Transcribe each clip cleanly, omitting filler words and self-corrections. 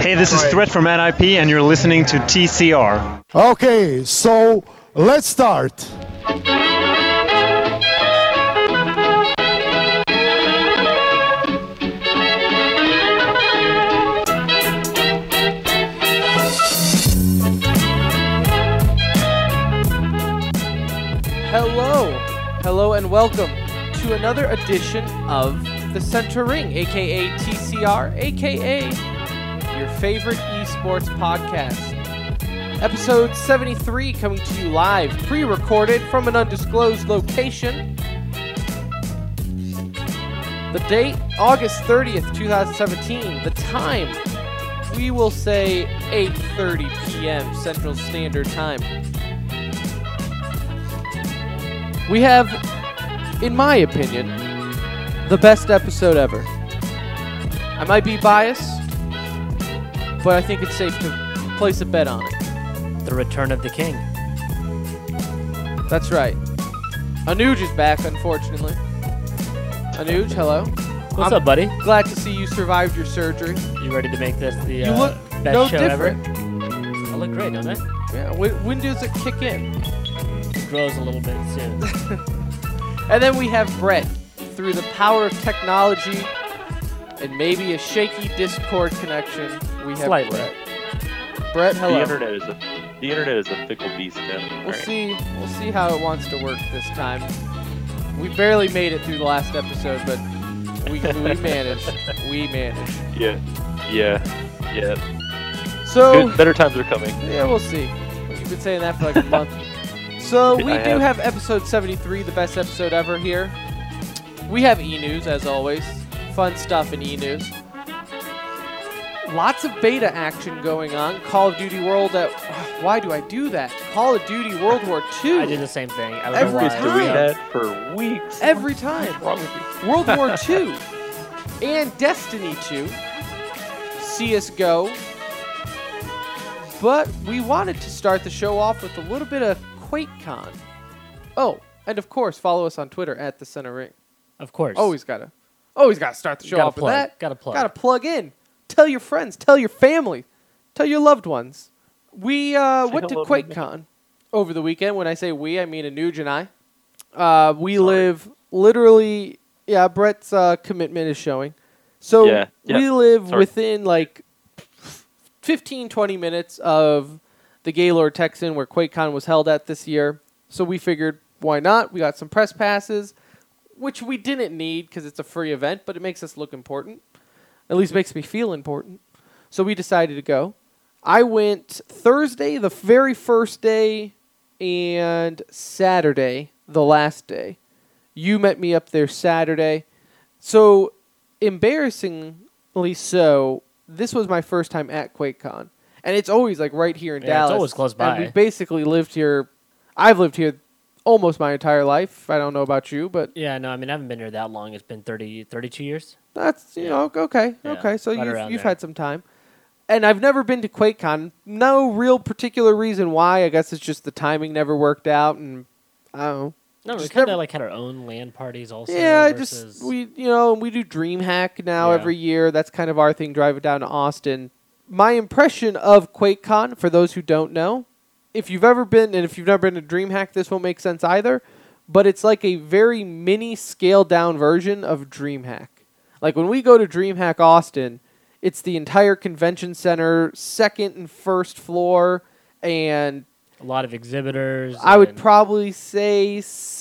Hey, this is Threat from NIP, and you're listening to TCR. Okay, so let's start. Hello, and welcome to another edition of The Center Ring, aka TCR, aka your favorite esports podcast. Episode 73 coming to you live, pre-recorded from an undisclosed location. The date, August 30th, 2017. The time, we will say 8:30 p.m. Central Standard Time. We have, in my opinion, the best episode ever. I might be biased, but I think it's safe to place a bet on it. The Return of the King. That's right. Anuj is back, unfortunately. Anuj, hello. What's up, buddy? Glad to see you survived your surgery. You ready to make this the You look best no show different. ever? I look great, don't I? Yeah, when does it kick in? It grows a little bit soon. And then we have Brett. Through the power of technology and maybe a shaky Discord connection, we have Slightly. Brett. Brett, hello. The internet is a fickle beast now. We'll see how it wants to work this time. We barely made it through the last episode, but we managed. We managed. Yeah. So Good, better times are coming. yeah, we'll see. You've been saying that for like a month. So we I do have. have episode 73, the best episode ever here. We have e-news as always. Fun stuff in e-news. Lots of beta action going on. Call of Duty World at... Why do I do that? Call of Duty World War II. I did the same thing. I don't Every know Been why. doing time. that for weeks. Every time. What's wrong with you? World War II and Destiny 2, CSGO. But we wanted to start the show off with a little bit of QuakeCon. Oh, and of course, follow us on Twitter at The Center Ring. Of course. Always gotta start the show Gotta off plug. with that. Gotta plug. Gotta plug in. Tell your friends. Tell your family. Tell your loved ones. We went to hello to me. QuakeCon over the weekend. When I say we, I mean Anuj and I. We live literally. Yeah, Brett's commitment is showing. So Yeah. we live Sorry. within like 15, 20 minutes of the Gaylord Texan where QuakeCon was held at this year. So we figured, why not? We got some press passes, which we didn't need because it's a free event, but it makes us look important. At least makes me feel important. So we decided to go. I went Thursday, the very first day, and Saturday, the last day. You met me up there Saturday. So, embarrassingly so, this was my first time at QuakeCon. And it's always like right here in Yeah, Dallas. it's always close by. And we basically lived here. I've lived here almost my entire life. I don't know about you, but Yeah, no, I mean, I haven't been here that long. It's been 32 years. that's, you know, okay. Yeah, Okay, so right around you've there. had some time. And I've never been to QuakeCon. No real particular reason why. I guess it's just the timing never worked out, and I don't know. No, we Just kind never- of like had our own LAN parties also. Yeah, versus, we do DreamHack now Yeah. every year. That's kind of our thing, driving down to Austin. My impression of QuakeCon, for those who don't know, if you've ever been, and if you've never been to DreamHack, this won't make sense either, but it's like a very mini scaled down version of DreamHack. Like when we go to DreamHack Austin, it's the entire convention center, second and first floor, and a lot of exhibitors. I would and- probably say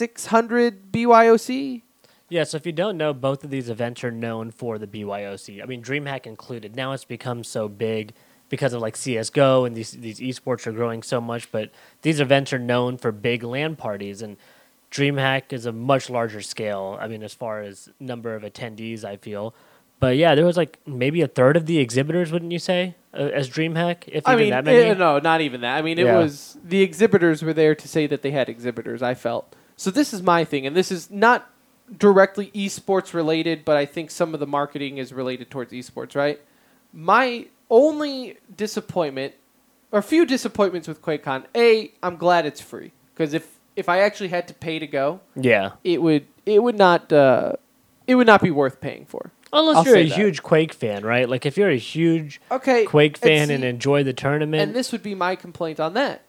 600 BYOC. Yeah, so if you don't know, both of these events are known for the BYOC. I mean, DreamHack included. Now it's become so big because of like CSGO and these esports are growing so much, but these events are known for big LAN parties, and DreamHack is a much larger scale. I mean, as far as number of attendees, I feel. But yeah, there was like maybe a third of the exhibitors, wouldn't you say, as DreamHack? If I even mean, that many? no, not even that. I mean, it Yeah. was the exhibitors were there to say that they had exhibitors, I felt. So this is my thing, and this is not directly esports related, but I think some of the marketing is related towards esports, right? My only disappointment, or a few disappointments with QuakeCon, I'm glad it's free. Because if I actually had to pay to go, Yeah. it would not be worth paying for. Unless I'll you're say a that. huge Quake fan, right? Like if you're a huge Okay, Quake fan and see- enjoy the tournament, and this would be my complaint on that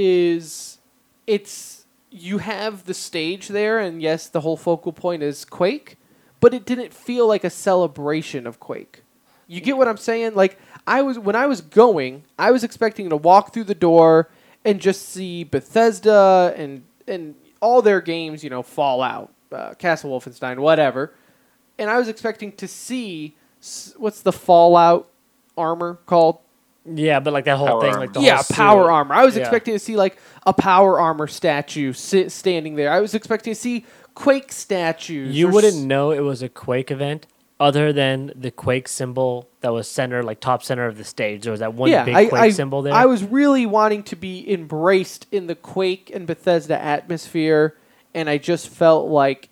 is it's you have the stage there, and yes, the whole focal point is Quake, but it didn't feel like a celebration of Quake. You get what I'm saying? Like when I was going, I was expecting to walk through the door and just see Bethesda and all their games, Fallout, Castle Wolfenstein, whatever. And I was expecting to see what's the Fallout armor called? yeah, but like that whole Power thing, armor. like the Yeah, whole suit. power armor. I was Yeah. expecting to see like a power armor statue standing there. I was expecting to see Quake statues. You or wouldn't know it was a Quake event other than the Quake symbol that was top center of the stage. There was that one big Quake symbol there. I was really wanting to be embraced in the Quake and Bethesda atmosphere, and I just felt like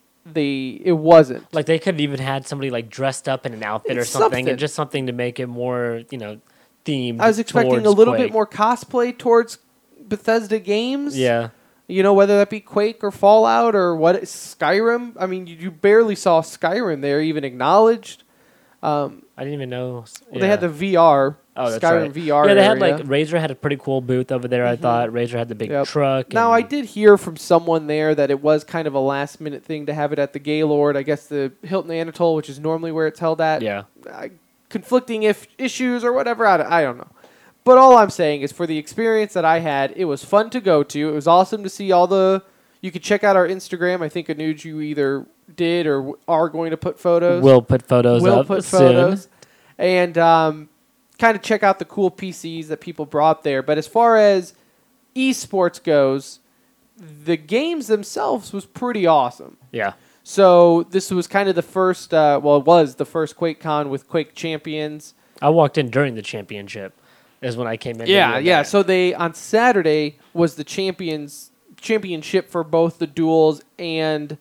it wasn't. like they could have even had somebody like dressed up in an outfit or It's something, something. and just something to make it more, themed. I was expecting towards a little Quake. bit more cosplay towards Bethesda games. Yeah, Whether that be Quake or Fallout or Skyrim. I mean, you barely saw Skyrim there even acknowledged. I didn't even know. Well, they had the VR, Oh, that's Skyrim right. VR. Yeah, they had area. like Razer had a pretty cool booth over there. I thought Razer had the big Yep. truck. Now, and- I did hear from someone there that it was kind of a last minute thing to have it at the Gaylord. I guess the Hilton Anatole, which is normally where it's held at. Yeah, Conflicting issues or whatever. I don't know. But all I'm saying is for the experience that I had, it was fun to go to. It was awesome to see all the. You could check out our Instagram. I think Anuj, you either did or are going to put photos. we'll put photos We'll up put soon. photos. And kind of check out the cool PCs that people brought there. But as far as esports goes, the games themselves was pretty awesome. Yeah, So this was kind of the first, it was the first QuakeCon with Quake Champions. I walked in during the championship. Is when I came in. Yeah. So they on Saturday was the championship for both the duels and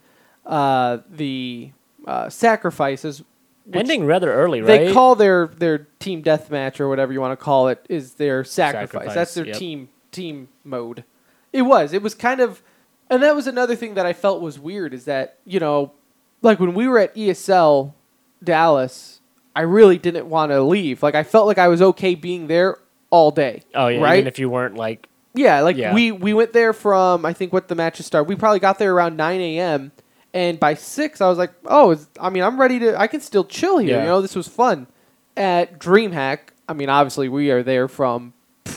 the sacrifices. which ending rather early, right? They call their team deathmatch or whatever you want to call it is their sacrifice. That's their Yep. team mode. It was kind of, and that was another thing that I felt was weird is that like when we were at ESL Dallas, I really didn't want to leave. Like I felt like I was okay being there all day. Oh yeah, right. even if you weren't like Yeah, like Yeah. we went there from I think what the matches started. We probably got there around 9 a.m. and by 6 I was like, I'm ready to. I can still chill here. Yeah. This was fun. At DreamHack, I mean, obviously we are there from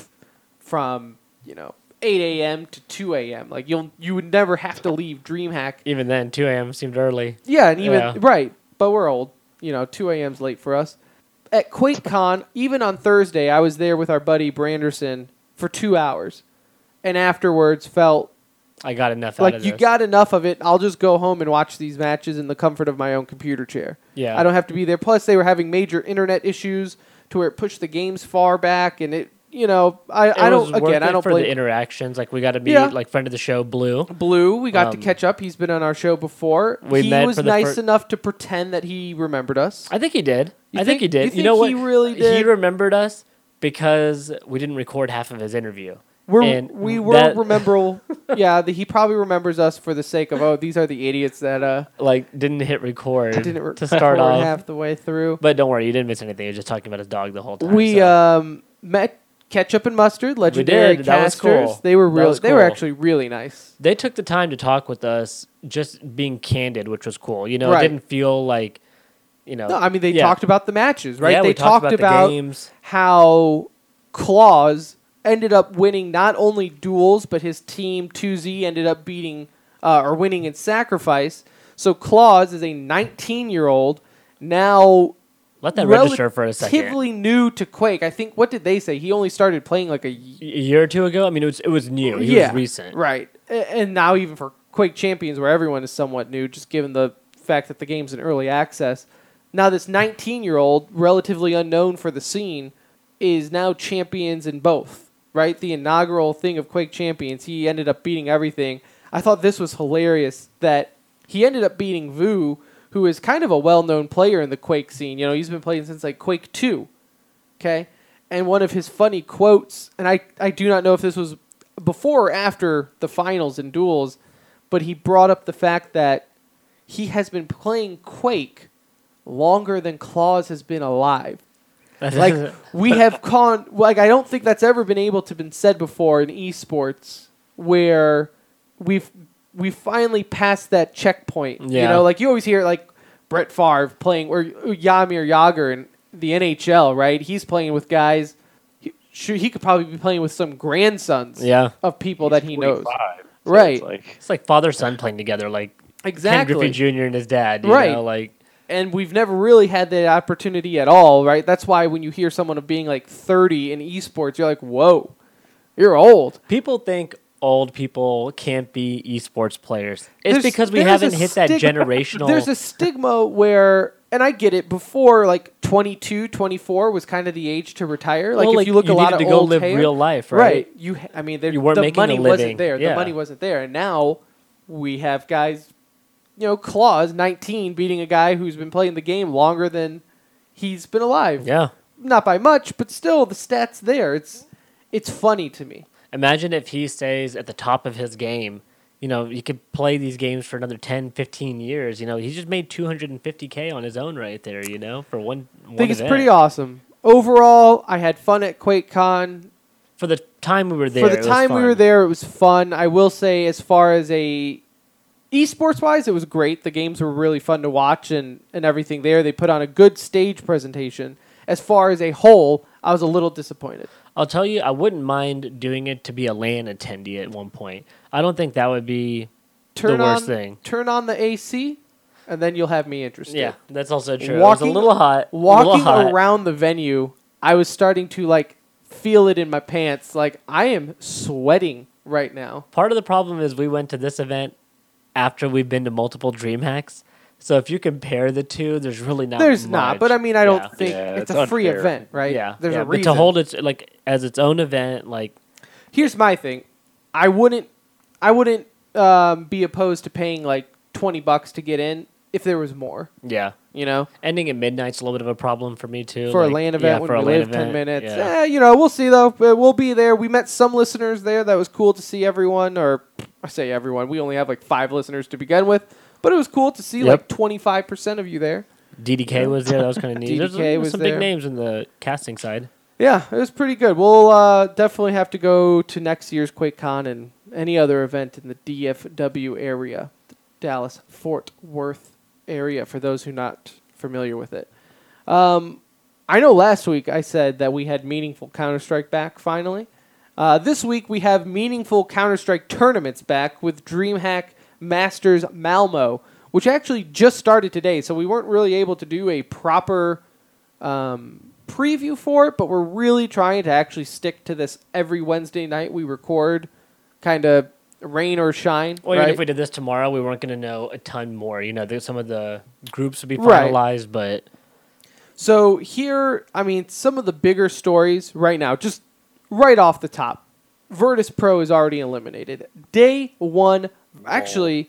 8 a.m. to 2 a.m. Like you would never have to leave DreamHack. even then 2 a.m. seemed early. Yeah, and even Yeah. right, but we're old. 2 a.m.'s late for us. At QuakeCon, even on Thursday, I was there with our buddy Branderson for 2 hours, and afterwards felt I got enough out like of you this. got enough of it. I'll just go home and watch these matches in the comfort of my own computer chair. Yeah. I don't have to be there. Plus, they were having major internet issues to where it pushed the games far back, and I don't for blame the interactions. Like we got to meet Yeah. like friend of the show, Blue. Blue. We got to Um, catch up. He's been on our show before. We He met was for the nice fir- enough to pretend that he remembered us. I think he did. You I think he think- did. you You know what? think he really did? He remembered us because we didn't record half of his interview. We were that- memorable. Yeah, he probably remembers us for the sake of these are the idiots that Like didn't hit record didn't to start record off. half the way through. But don't worry, you didn't miss anything. He was just talking about his dog the whole time. We so. met Ketchup and Mustard, legendary did. That was casters. cool. They were That really, was they were cool. actually really nice. They took the time to talk with us, just being candid, which was cool. It Right. didn't feel like, No, I mean they yeah. talked about the matches, right? Yeah, they we talked about about the games. how Claus ended up winning not only duels, but his team 2Z ended up beating or winning in sacrifice. So Claus is a 19-year-old now. Let that register for a second. Relatively new to Quake. I think. What did they say? He only started playing like A year or two ago. I mean, it was new. He was recent. Right. And now even for Quake Champions, where everyone is somewhat new, just given the fact that the game's in early access, now this 19-year-old, relatively unknown for the scene, is now champions in both. Right. The inaugural thing of Quake Champions, he ended up beating everything. I thought this was hilarious that he ended up beating Vu, who is kind of a well-known player in the Quake scene. He's been playing since like Quake 2. Okay? And one of his funny quotes, and I do not know if this was before or after the finals and duels, but he brought up the fact that he has been playing Quake longer than Claus has been alive. Like we have I don't think that's ever been able to been said before in esports where we finally passed that checkpoint. Yeah. You know, like you always hear like Brett Favre playing or Yamir Yager in the NHL, right? He's playing with guys. He could probably be playing with some grandsons of people that he knows. 45, Right. It's like father son playing together, like Exactly. Ken Griffey Jr. and his dad. You Right. know, like And we've never really had that opportunity at all, right? That's why when you hear someone of being like 30 in esports, you're like, whoa, you're old. people think old people can't be esports players. It's There's- because we there's haven't a hit that stigma- generational. There's a stigma where, and I get it, before like 22, 24 was kind of the age to retire. Like Well, if you look a lot needed of to go old live hair- real life, right? I mean, there, You weren't the making a money living. wasn't there. Yeah. The money wasn't there. And now we have guys, you know, Claus, 19, beating a guy who's been playing the game longer than he's been alive. Yeah. Not by much, but still the stats there. It's funny to me. Imagine if he stays at the top of his game. You know, he could play these games for another 10, 15 years. You know, he just made $250K on his own right there, you know, for one I think it's event. pretty awesome. Overall, I had fun at QuakeCon. For the time we were there, For the time we were there, it was fun. I will say, as far as esports wise, it was great. The games were really fun to watch and everything there. They put on a good stage presentation. As far as a whole, I was a little disappointed. I'll tell you, I wouldn't mind doing it to be a LAN attendee at one point. I don't think that would be the worst thing. Turn on the AC, and then you'll have me interested. Yeah, that's also true. Walking- it was a little hot. Walking around the venue, I was starting to like feel it in my pants. Like I am sweating right now. Part of the problem is we went to this event after we've been to multiple DreamHacks. So if you compare the two, there's really not There's much. not, but I mean, I don't Yeah. think Yeah, it's it's a free unfair. event, right? Yeah, There's yeah, a but reason. to hold it like as its own event, like Here's my thing. I wouldn't be opposed to paying like $20 to get in if there was more. yeah, You know, ending at midnight's a little bit of a problem for me too. for like, a LAN yeah, event when for we a LAN live 10 event, minutes. yeah. You know, we'll see though. We'll be there. We met some listeners there. That was cool to see everyone. Or I say everyone. We only have like 5 listeners to begin with, but it was cool to see Yep. like 25% of you there. DDK was there. That was kind of neat. DDK There's was some there. big names in the casting side. Yeah, it was pretty good. We'll definitely have to go to next year's QuakeCon and any other event in the DFW area, the Dallas-Fort Worth area, for those who are not familiar with it. I know last week I said that we had meaningful Counter-Strike back finally. This week we have meaningful Counter-Strike tournaments back with DreamHack Masters Malmo, which actually just started today, so we weren't really able to do a proper preview for it, but we're really trying to actually stick to this every Wednesday night we record, kind of rain or shine. Well, right? even if we did this tomorrow, we weren't going to know a ton more. You know, some of the groups would be Right. finalized, but So here, I mean, some of the bigger stories right now, just right off the top, Virtus Pro is already eliminated. Day 1, actually,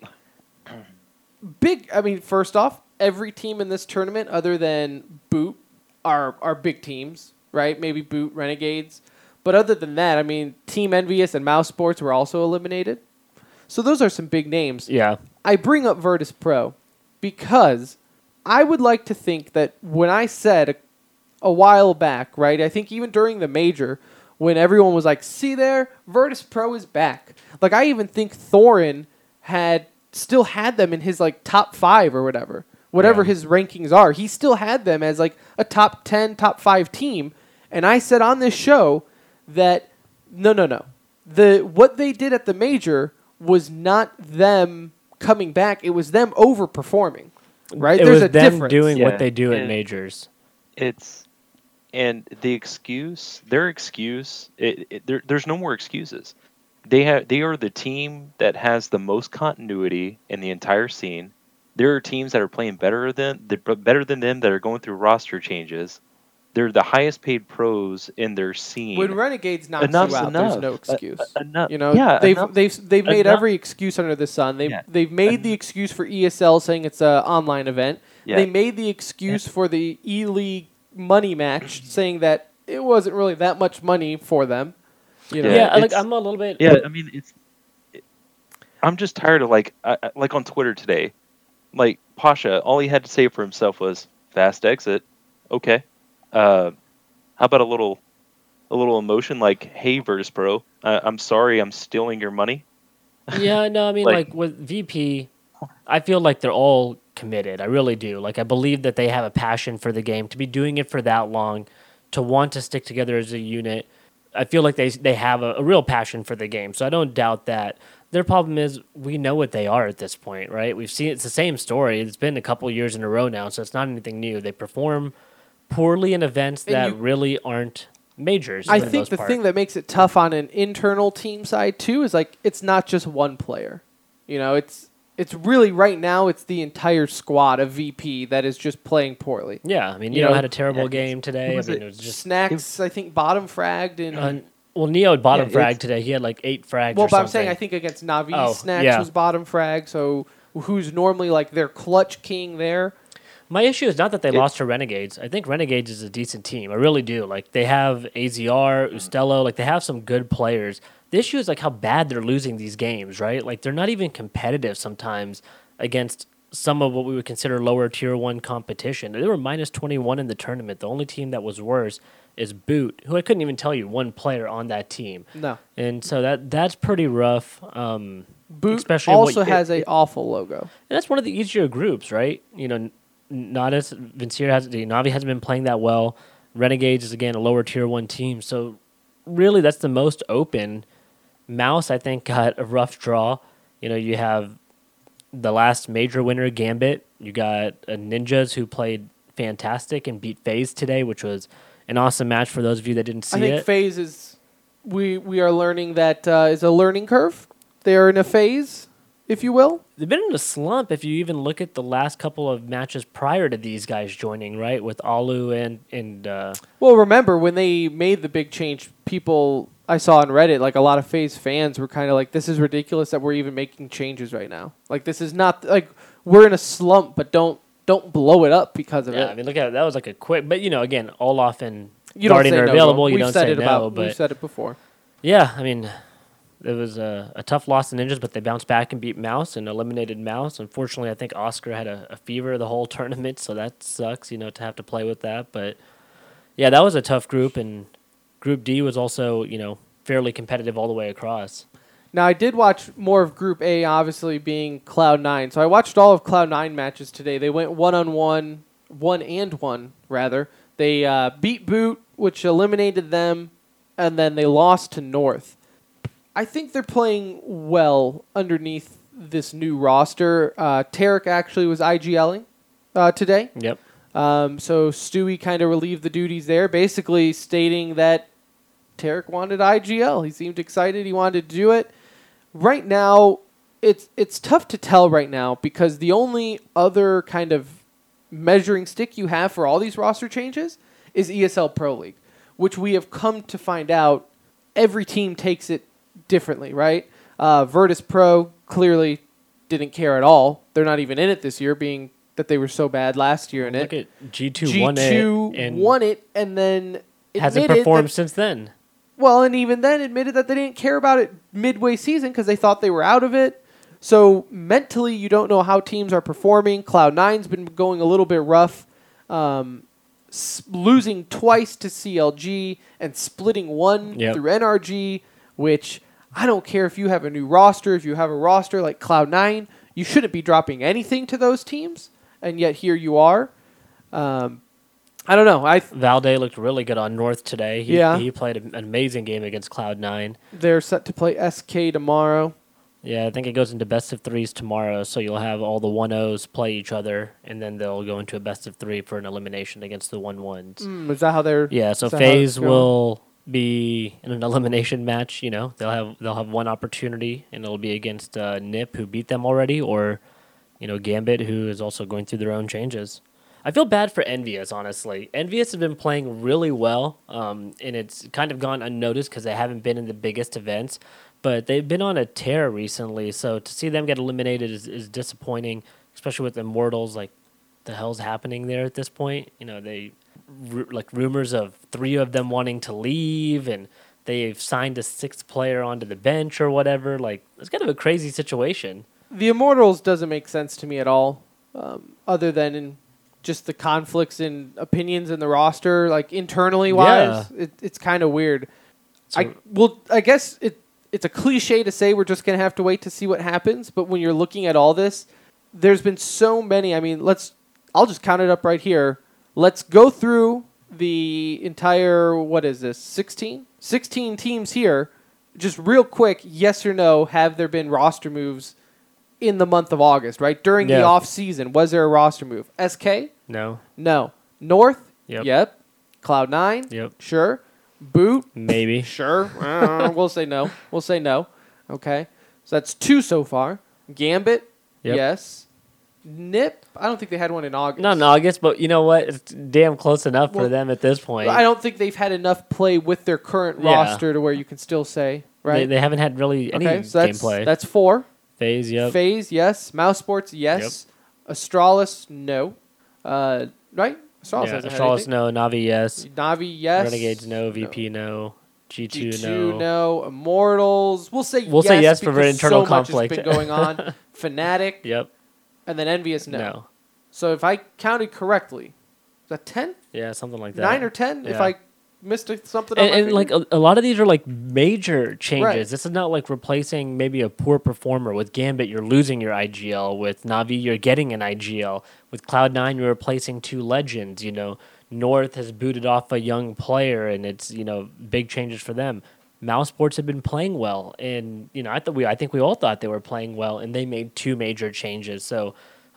first off, every team in this tournament other than Boot are big teams, right? Maybe Boot, Renegades. But other than that, I mean, Team Envious and Mouse Sports were also eliminated. So those are some big names. yeah. I bring up Virtus Pro because I would like to think that when I said a while back, right, I think even during the major, when everyone was like, see there, Virtus Pro is back. Like, I even think Thorin still had them in his, like, top 5 or whatever Yeah. his rankings are. He still had them as, like, a top 10, top 5 team. And I said on this show that, no. What they did at the major was not them coming back. It was them overperforming, right? It There's was a them difference. doing Yeah, what they do at and- majors. And the excuse, their excuse, there's no more excuses. They are the team that has the most continuity in the entire scene. There are teams that are playing better than them that are going through roster changes. They're the highest paid pros in their scene. When Renegades knocks Enough's you out, enough. there's no excuse. Enough. You know, Yeah, they've enough- made enough- every excuse under the sun. Yeah. They've made the excuse for ESL saying it's an online event. Yeah. They made the excuse for the E-League money match saying that it wasn't really that much money for them. You know? Yeah, like it's- I'm a little bit. Yeah, I mean, I'm just tired of like on Twitter today, like Pasha, all he had to say for himself was fast exit. Okay. How about a little emotion like, "Hey, Virtus Pro, I'm sorry, I'm stealing your money." Yeah, no, I mean, Like- like with VP, I feel like they're all committed. I really do. Like, I believe that they have a passion for the game, to be doing it for that long, to want to stick together as a unit. I feel like they have a real passion for the game, so I don't doubt that. Their problem is we know what they are at this point, right? We've seen it's the same story. It's been a couple years in a row now, so it's not anything new. They perform poorly in events And that you- really aren't majors. I for think most the part. thing that makes it tough on an internal team side too is like it's not just one player. You know, it's really right now it's the entire squad of VP that is just playing poorly. Yeah, I mean, You Neo know, had a terrible yeah, game today. who I was mean, it? it was just Snacks, I think, bottom fragged and well, Neo bottom Yeah, frag it's- today. He had like 8 frags. well, or but I'm something. saying I think against Navi, Oh, Snacks yeah. was bottom frag, so who's normally like their clutch king there. My issue is not that they It- lost to Renegades. I think Renegades is a decent team. I really do. Like, they have AZR, Ustello. Like, they have some good players. The issue is like how bad they're losing these games, right? Like, they're not even competitive sometimes against some of what we would consider lower tier 1 competition. They were minus 21 in the tournament. The only team that was worse is Boot, who I couldn't even tell you one player on that team. No. And so that's pretty rough. Boot Especially also what- has a awful logo. And that's one of the easier groups, right? You know, Nodus, Vincier Navi hasn't been playing that well. Renegades is, again, a lower tier 1 team. So really, that's the most open. Mouse, I think, got a rough draw. You know, you have the last major winner, Gambit. You got Ninjas, who played fantastic and beat FaZe today, which was an awesome match for those of you that didn't see I think it. phase is we are learning that is a learning curve. They are in a phase, if you will. They've been in a slump if you even look at the last couple of matches prior to these guys joining, right? With Alu and Well, remember when they made the big change, people I saw on Reddit, like a lot of FaZe fans were kind of like, "This is ridiculous that we're even making changes right now. Like this is not like we're in a slump, but don't blow it up because of yeah, it." I mean, look at it. That was like a quick, but you know, again, Olaf and You don't Guardian say are no, available. though. You We've don't said say it no, about. but We've said it before. yeah, I mean, it was a tough loss to Ninjas, but they bounced back and beat Mouse and eliminated Mouse. Unfortunately, I think Oscar had a fever the whole tournament, so that sucks, you know, to have to play with that. But yeah, that was a tough group, and Group D was also, you know, fairly competitive all the way across. Now, I did watch more of Group A, obviously being Cloud9. So I watched all of Cloud9 matches today. They went 1-on-1, 1-and-1, rather. They beat Boot, which eliminated them, and then they lost to North. I think they're playing well underneath this new roster. Tarek actually was IGLing today. Yep. So Stewie kind of relieved the duties there, basically stating that Tarek wanted IGL. He seemed excited. He wanted to do it. Right now, it's tough to tell right now because the only other kind of measuring stick you have for all these roster changes is ESL Pro League, which we have come to find out every team takes it differently, right? Virtus Pro clearly didn't care at all. They're not even in it this year, being that they were so bad last year in Look it. at G2 won it and won it and then hasn't admitted performed that- since then. well, and even then admitted that they didn't care about it midway season because they thought they were out of it. So mentally, you don't know how teams are performing. Cloud9's been going a little bit rough, losing twice to CLG and splitting one Yep. through NRG, which I don't care if you have a new roster. If you have a roster like Cloud9, you shouldn't be dropping anything to those teams, and yet here you are. I don't know. Valde looked really good on North today. Yeah. He played an amazing game against Cloud9. They're set to play SK tomorrow. Yeah, I think it goes into best of threes tomorrow, so you'll have all the 1-0s play each other, and then they'll go into a best of 3 for an elimination against the 1-1s. Is that how they're? Yeah, so is that how it's FaZe going? will be in an elimination match. You know, they'll have one opportunity, and it'll be against Nip, who beat them already, or you know, Gambit, who is also going through their own changes. I feel bad for Envious, honestly. Envious has been playing really well, and it's kind of gone unnoticed because they haven't been in the biggest events, but they've been on a tear recently, so to see them get eliminated is disappointing, especially with Immortals. Like, the hell's happening there at this point? You know, like rumors of 3 of them wanting to leave, and they've signed a 6th player onto the bench or whatever. Like, it's kind of a crazy situation. The Immortals doesn't make sense to me at all, other than just the conflicts in opinions in the roster, like internally wise, it's kind of weird. I guess it's a cliche to say we're just going to have to wait to see what happens. But when you're looking at all this, there's been so many. I mean, I'll just count it up right here. Let's go through the entire, 16 teams here. Just real quick, yes or no, have there been roster moves in the month of August, right? During the off season, was there a roster move? SK? No. North? Yep. Cloud9? Yep. Sure. Boot? Maybe. Sure. We'll say no. Okay. So that's 2 so far. Gambit? Yep. Yes. Nip? I don't think they had one in August. Not in August, but you know what? It's damn close enough for them at this point. I don't think they've had enough play with their current roster to where you can still say, right? They haven't had really any gameplay. That's 4. FaZe, yep. FaZe, yes. Mouse Sports, yes. Yep. Astralis, no. Right? Astralis, no. Navi, yes. Navi, yes. Renegades, no. VP, no. G2, no. Immortals, we'll say yes for internal so conflict. Much has been going on. Fnatic, yep. And then Envious, no. So if I counted correctly, is that 10? Yeah, something like that. 9 or 10? Yeah. If I missed something. And like a lot of these are like major changes. Right. This is not like replacing maybe a poor performer. With Gambit, you're losing your IGL. With Navi, you're getting an IGL. With Cloud9, you're replacing 2 legends. You know, North has booted off a young player, and it's big changes for them. Mouse Sports have been playing well, and I think we all thought they were playing well, and they made 2 major changes. So,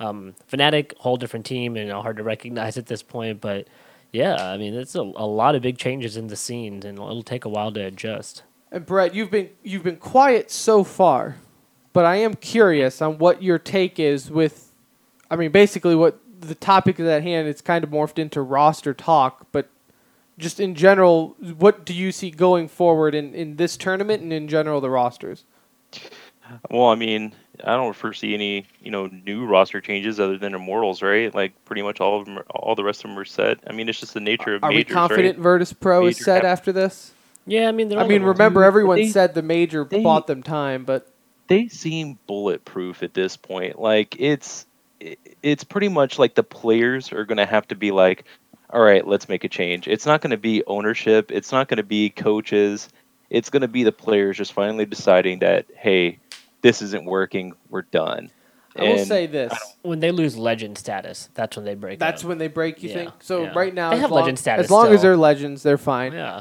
Fnatic, whole different team, and hard to recognize at this point, but. Yeah, I mean, it's a lot of big changes in the scene, and it'll take a while to adjust. And Brett, you've been quiet so far, but I am curious on what your take is with, I mean, basically what the topic is at hand. It's kind of morphed into roster talk, but just in general, what do you see going forward in this tournament and in general the rosters? Well, I mean, I don't foresee any, new roster changes other than Immortals, right? Like pretty much all of them, all the rest of them are set. I mean, it's just the nature of majors, right? Are we confident right? Virtus Pro is set after this? Yeah, I mean, remember everyone said the major bought them time, but they seem bulletproof at this point. Like it's pretty much like the players are going to have to be like, all right, let's make a change. It's not going to be ownership. It's not going to be coaches. It's going to be the players just finally deciding that, hey, this isn't working. We're done. I will say this: when they lose legend status, that's when they break. That's when they break. You think? So right now, they have legend status. As long as they're legends, they're fine. Yeah.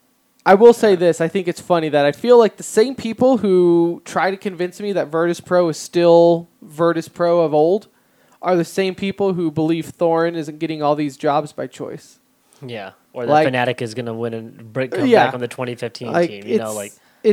I will say this: I think it's funny that I feel like the same people who try to convince me that Virtus Pro is still Virtus Pro of old are the same people who believe Thorin isn't getting all these jobs by choice. Yeah, or that Fnatic is going to win and come back on the 2015 team.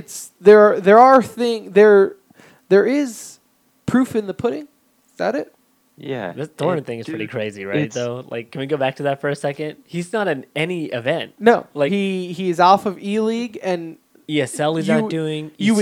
There is proof in the pudding. Is that it? Yeah. This Thorin thing is pretty crazy, right? Though, like, can we go back to that for a second? He's not in any event. No, like he is off of E-League and ESL. He's not doing ECS. You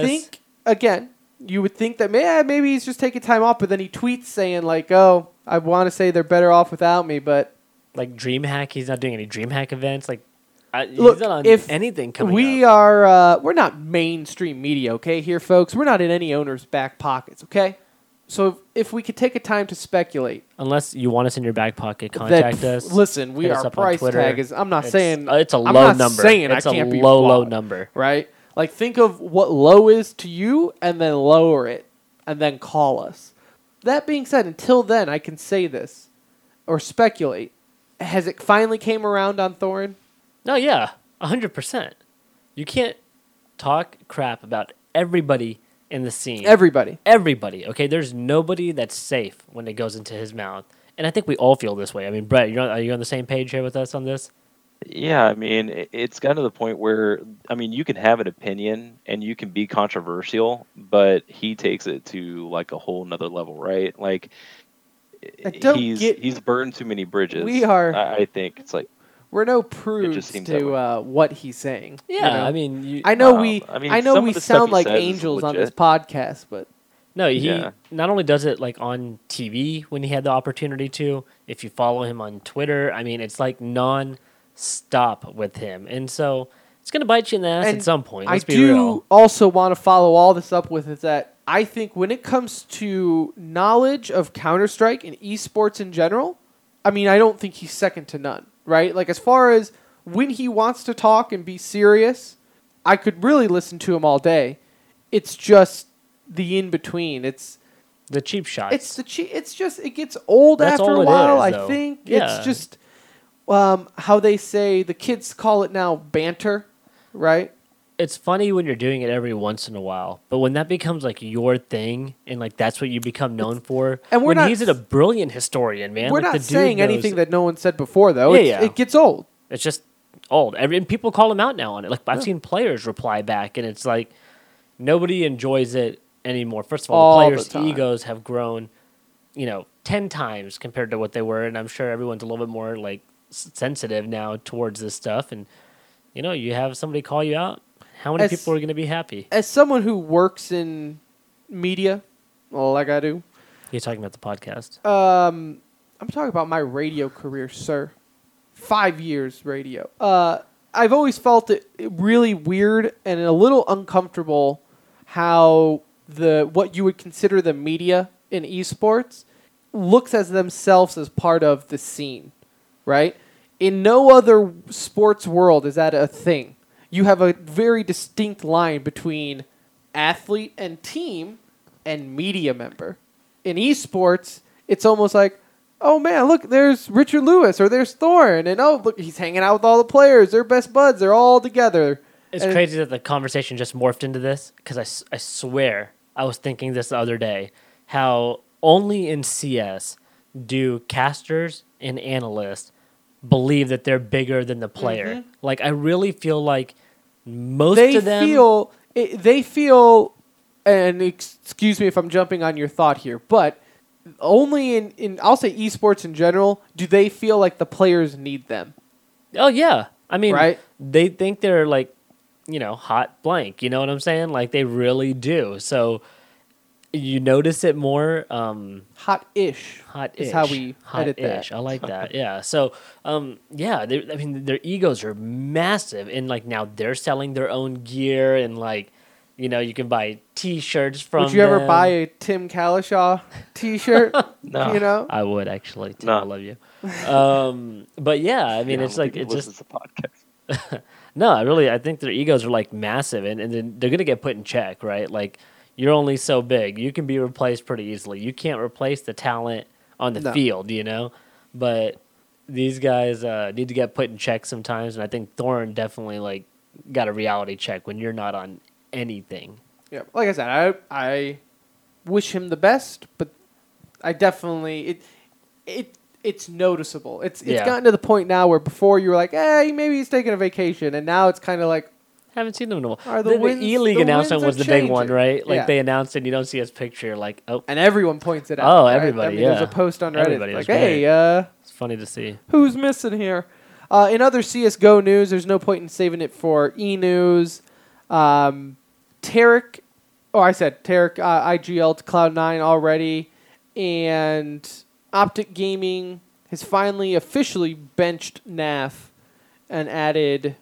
would think that maybe he's just taking time off, but then he tweets saying like, "Oh, I want to say they're better off without me," but like DreamHack, he's not doing any DreamHack events. Like, look, he's not on anything coming. We're not mainstream media, okay? Here, folks, we're not in any owner's back pockets, okay? So if we could take a time to speculate, unless you want us in your back pocket, contact us. Listen, our price tag is. I'm not saying it's a low number. I'm not saying it's I can't be low number, right? Like think of what low is to you, and then lower it, and then call us. That being said, until then, I can say this or speculate. Has it finally came around on Thorin? No, yeah, 100%. You can't talk crap about everybody in the scene. Everybody. Okay, there's nobody that's safe when it goes into his mouth, and I think we all feel this way. I mean, Brett, are you on the same page here with us on this? Yeah, I mean, it's gotten to the point where, I mean, you can have an opinion and you can be controversial, but he takes it to like a whole nother level, right? Like, he's burned too many bridges. I think it's like we're no prudes to what he's saying. Yeah, I mean, I know we sound like angels on this podcast, but no, he not only does it like on TV when he had the opportunity to. If you follow him on Twitter, I mean, it's like non-stop with him, and so it's gonna bite you in the ass at some point. Let's be real. Also want to follow all this up with is that I think when it comes to knowledge of Counter-Strike and esports in general, I mean, I don't think he's second to none, right? Like, as far as when he wants to talk and be serious, I could really listen to him all day. It's just the in-between. It's The cheap shots. It's just, it gets old That's after all a it while, is, I though. think. Yeah. It's just how they say, the kids call it now banter, right? It's funny when you're doing it every once in a while, but when that becomes like your thing and like that's what you become known for, And we're when not he's a brilliant historian, man. We're like, the not dude saying knows- anything that no one said before, though. Yeah, yeah. It gets old. It's just old. And people call him out now on it. Like I've seen players reply back, and it's like nobody enjoys it anymore. First of all, All the the players' time. egos have grown, 10 times compared to what they were, and I'm sure everyone's a little bit more like sensitive now towards this stuff. And you have somebody call you out. How many As- people are going to be happy? As someone who works in media, well, like I do, You're talking about the podcast. I'm talking about my radio career, sir. 5 years radio. I've always felt it really weird and a little uncomfortable how what you would consider the media in esports looks as themselves as part of the scene, right? In no other sports world is that a thing. You have a very distinct line between athlete and team and media member. In esports, it's almost like, oh man, look, there's Richard Lewis or there's Thorne, and oh look, he's hanging out with all the players. They're best buds. They're all together. It's And crazy that the conversation just morphed into this because I swear I was thinking this the other day how only in CS do casters and analysts believe that they're bigger than the player. Like I really feel like most They of them feel, and excuse me if I'm jumping on your thought here, but only in I'll say esports in general do they feel like the players need them. Oh yeah. I mean, Right? they think they're like, hot blank, you know what I'm saying? Like they really do. So you notice it more Hot-ish. hot-ish. is how we edit that. Hot-ish. I like that. Yeah. So, their egos are massive, and like now they're selling their own gear, and like, you can buy T-shirts from. Would you ever them. buy a Tim Kalishaw T-shirt? No. I would actually. Tim, No. I love you. But yeah, I mean, it's like it just. listens to podcasts. No, I think their egos are like massive, and then they're gonna get put in check, right? Like you're only so big; you can be replaced pretty easily. You can't replace the talent on the No. field, But these guys need to get put in check sometimes, and I think Thorne definitely like got a reality check when you're not on anything. Yeah, like I said, I wish him the best, but I definitely it's noticeable. It's Yeah. gotten to the point now where before you were like, maybe he's taking a vacation, and now it's kind of like, Haven't seen them in a while. Are the The winds- E-League the announcement winds was are the big one, changing. right? Like Yeah. they announced it, and you don't see his picture. Like, oh, and everyone points it out. Oh, right? everybody, I mean, there's yeah. a post on Reddit Everybody, it like, was great. hey, it's funny to see. who's missing here? In other CS:GO news, there's no point in saving it for E-News. Tarek, IGL to Cloud9 already, and Optic Gaming has finally officially benched NAF and added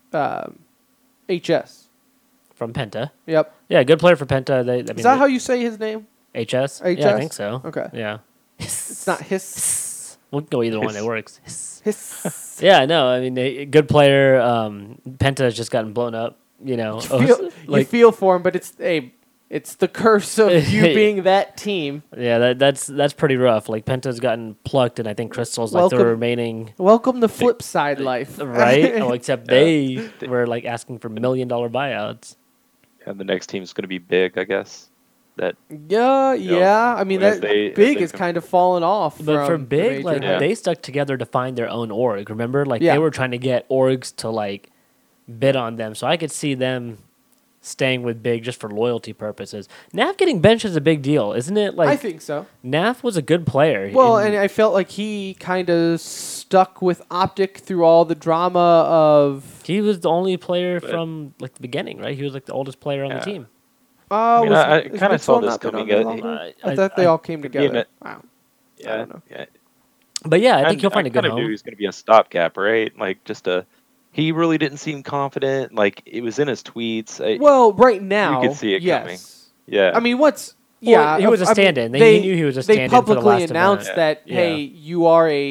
HS. From Penta. Yep. Yeah, good player for Penta. Is that how you say his name? HS? HS? Yeah, I think so. Okay. Yeah. It's not his. We'll go either one. It works. His. Yeah, no, I mean, good player. Penta has just gotten blown up, You feel for him, but it's the curse of you being that team. Yeah, that's pretty rough. Like Penta's gotten plucked, and I think Crystal's like the Welcome. remaining, Welcome to flip side life. right? Oh, except they were like asking for $1 million buyouts. And the next team's going to be big, I guess. Yeah. I mean, as that they- as big they is come- kind of fallen off. But for from the big, major like now. Yeah. they stuck together to find their own org. Remember, like Yeah. they were trying to get orgs to like bid on them. So I could see them staying with big just for loyalty purposes. NAF getting benched is a big deal, isn't it? Like I think so. NAF was a good player. Well, and I felt like he kind of stuck with Optic through all the drama of. he was the only player from like the beginning, right? He was like the oldest player on the Yeah. team. I mean, I is kinda saw Mixwell this not been coming on there out. longer? I- I thought they I- all came together. it- Wow. Yeah, don't know. yeah. But yeah, I think he'll find a good kind of knew he home. was going to be a stopgap, right? Like he really didn't seem confident. Like it was in his tweets. Well, right now, could see it yes. coming. Yeah. I mean, what's Well, he was a stand-in. He knew he was a They stand-in for the publicly last announced event. that Yeah. hey, you are a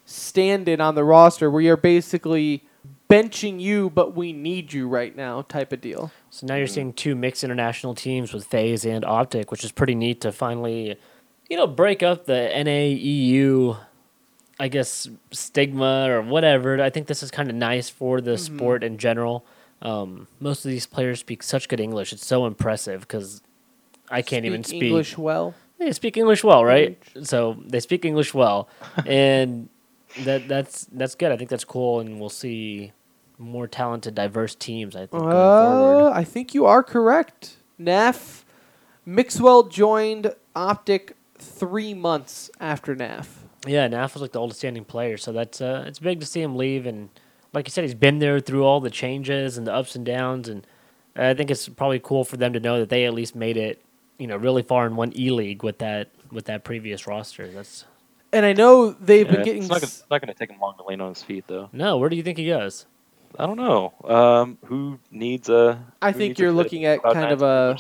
stand-in on the roster where you're basically benching you, but we need you right now type of deal. So now you're seeing two mixed international teams with FaZe and Optic, which is pretty neat to finally, break up the NAEU, I guess, stigma or whatever. I think this is kind of nice for the sport in general. Most of these players speak such good English. It's so impressive because I can't even speak English well. They speak English well, right? So they speak English well, and that's good. I think that's cool, and we'll see more talented, diverse teams. I think going forward. I think you are correct. NAF Mixwell joined Optic 3 months after NAF. Yeah, Naf was like the oldest standing player, so that's it's big to see him leave. And like you said, he's been there through all the changes and the ups and downs, and I think it's probably cool for them to know that they at least made it, really far in one E-League with that previous roster. And I know they've been getting. It's not going to take him long to land on his feet, though. No, where do you think he goes? I don't know. Who needs a? I think you're looking at kind of a.